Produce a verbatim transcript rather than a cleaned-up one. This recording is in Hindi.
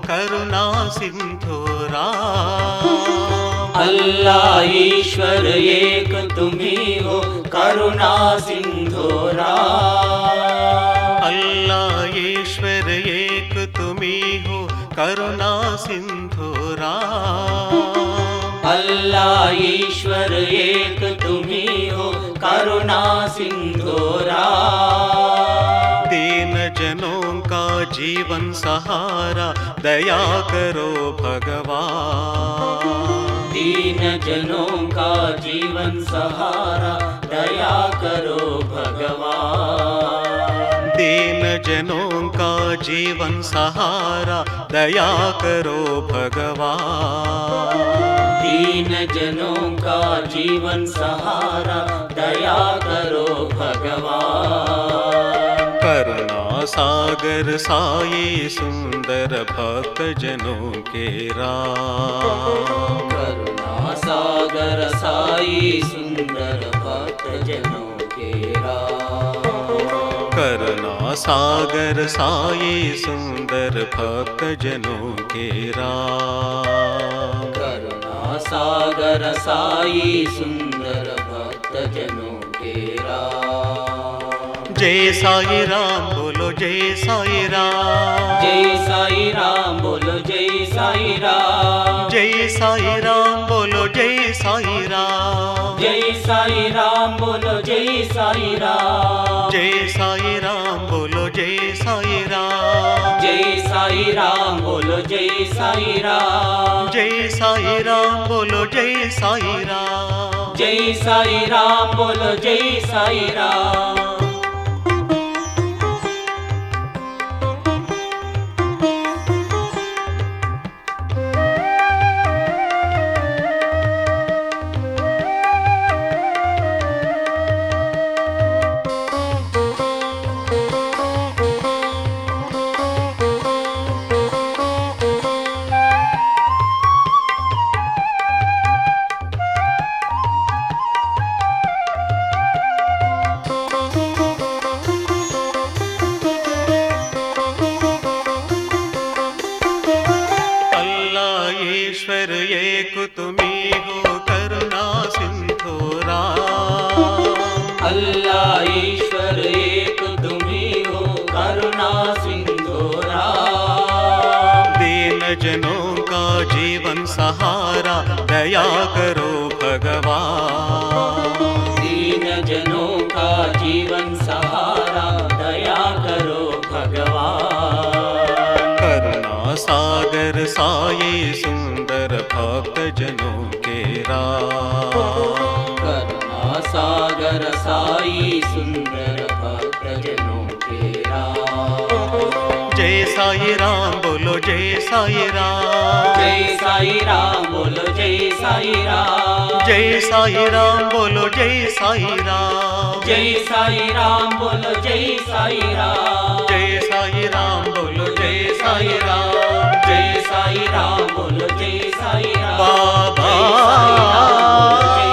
करुणा सिंधु राम। अल्लाह ईश्वर एक तुम्ही हो करुणा सिंधु राम। अल्लाह ईश्वर एक तुम्ही हो करुणा सिंधु राम। अल्लाह ईश्वर एक तुम्ही हो करुणा सिंधु राम। दीन जनों का जीवन सहारा दया करो भगवान। दीन जनों का जीवन सहारा दया करो भगवान। दीन जनों का जीवन सहारा दया करो भगवान। दीन जनों का जीवन सहारा दया करो भगवान। करुणा सागर साये सुंदर भक्त जनों के राम। करुणा सागर साई सुंदर भक्त जनों के राम। करुणा सागर साये सुंदर भक्त जनों के राम। करुणा सागर साई सुंदर भक्त जनों के राम। जय साई राम बोलो जय साई राम। जय साई राम बोलो जय साई राम। जय साई राम बोलो जय साई राम। जय साई राम बोलो जय साई राम। जय साई राम बोलो जय साई राम। जय साई राम बोलो जय साई राम। जय साई राम बोलो जय साई राम। जय साई राम बोलो जय साई राम। ईश्वर एक तुम्ही हो करुणा सिंधु राम। अल्लाह ईश्वर एक तुम्ही हो करुणा सिंधु राम। दीन जनों का जीवन सहारा दया करो भगवान। दीन जनों का जीवन सहारा दया करो भगवान। करुणा सागर साये सुंदर भक्त जनों के राम। करुणा सागर साई सुंदर भक्त जनों के राम। जय साई राम बोलो जय साई राम। जय साई राम बोलो जय साई राम। जय साई राम बोलो जय साई राम। जय साई राम बोलो जय साई राम। जय साई राम बोलो जय साई राम। जय साई राम बोलो जय साई राम। बाबा जय साई राम बोलो जय